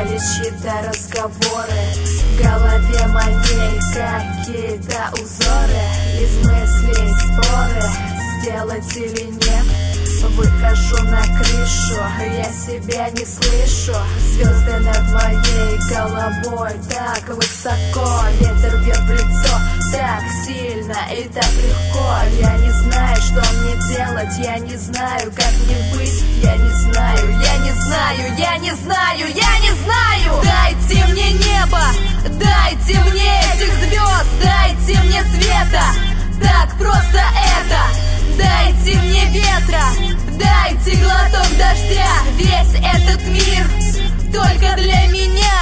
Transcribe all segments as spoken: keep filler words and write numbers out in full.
остались чьи-то разговоры. В голове моей какие-то узоры, из мыслей споры, сделать или нет. Выхожу на крышу, я себя не слышу. Звезды над моей головой так высоко, ветер бьет в лицо так сильно и так легко. Я не знаю, что мне делать, я не знаю, как мне быть. Я не знаю, я не знаю, я не знаю, я не знаю. Дайте мне небо, дайте мне этих звезд, дайте мне света, так просто это. Дайте мне ветра, дайте глоток дождя. Весь этот мир только для меня.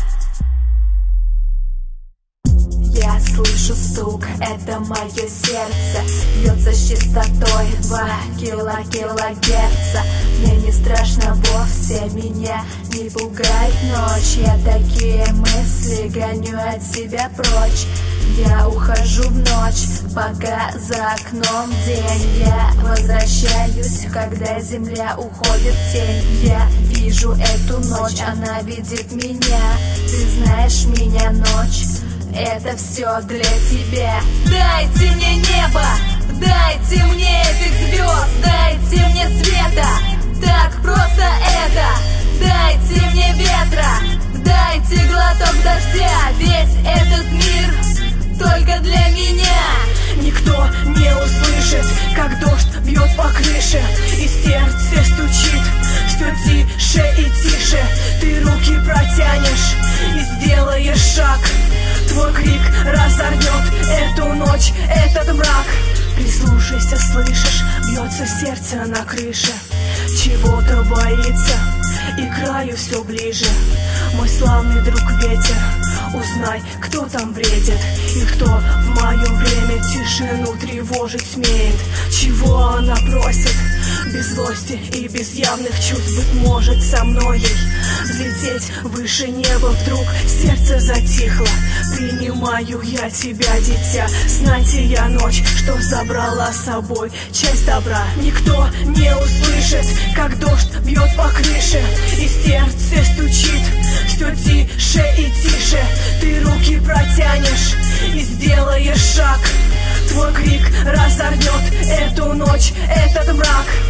Я слышу стук, это мое сердце бьется с частотой два килогерца. Мне не страшно вовсе, меня не пугает ночь. Я такие мысли гоню от себя прочь. Я ухожу в ночь, пока за окном день. Я возвращаюсь, когда земля уходит в тень. Я вижу эту ночь, она видит меня. Ты знаешь меня, ночь, это все для тебя. Дайте мне небо, дайте мне этих звезд, дайте мне света, так просто это. Дайте мне ветра, дайте глоток дождя. Весь этот мир только для меня. Никто не услышит, как дождь бьет по крыше, и сердце стучит все тише и тише. Ты руки протянешь и сделаешь шаг. Твой крик разорвет эту ночь, этот мрак. Прислушайся, слышишь, бьется сердце на крыше. Чего-то боится, и к краю все ближе. Мой славный друг ветер, узнай, кто там бредит, и кто в мое время тишину тревожить смеет. Чего она просит, без злости и без явных чувств. Быть может, со мной ей взлететь выше неба. Вдруг сердце затихло, принимаю я тебя, дитя. Знайте я ночь, что забрала с собой часть добра. Никто не услышит, как дождь бьет по крыше, и сердце стучит все тише и тише. Ты руки протянешь и сделаешь шаг. Твой крик разорвет эту ночь, этот мрак.